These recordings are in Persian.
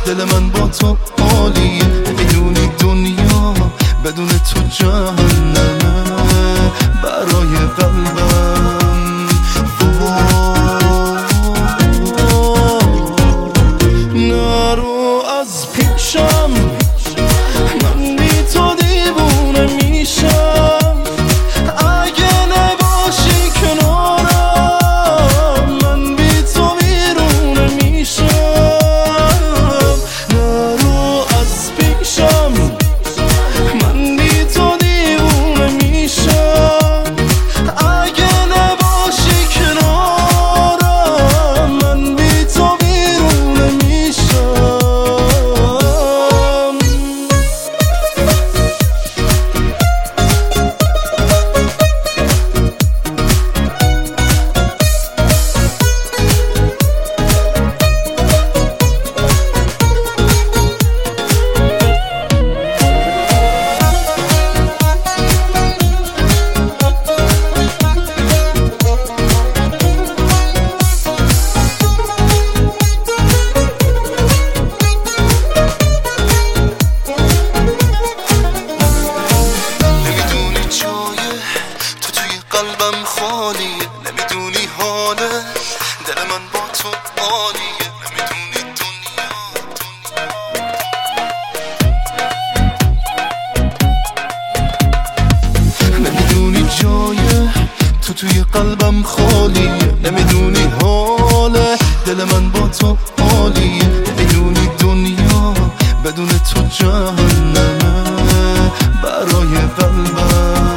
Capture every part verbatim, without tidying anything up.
دل من با تو عالیه، نمیدونی دنیا بدون تو جهنمه برای قلبم. نرو از پیشم، من بی تو دیوونه میشم. اگه نباشی کنارم من بی تو بیرونه میشم. نرو از پیشم، من بی تو دیوونه میشم. اگه نباشی کنارم من بی تو بیرونه میشم. قلبم خالیه، نمیدونی حاله دل من با تو عالیه، نمیدونی دنیا نمیدونی جایه تو توی قلبم خالیه، نمیدونی حاله دل من با تو عالیه، نمیدونی دنیا بدون تو جهنمه برای قلبم.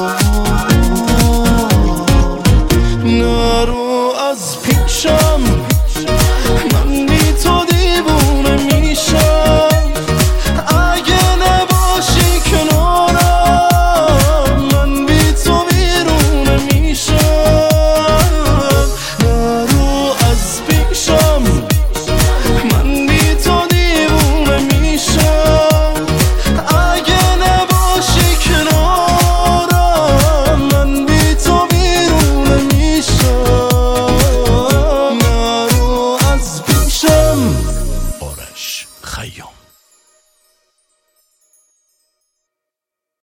نرو از پیشم،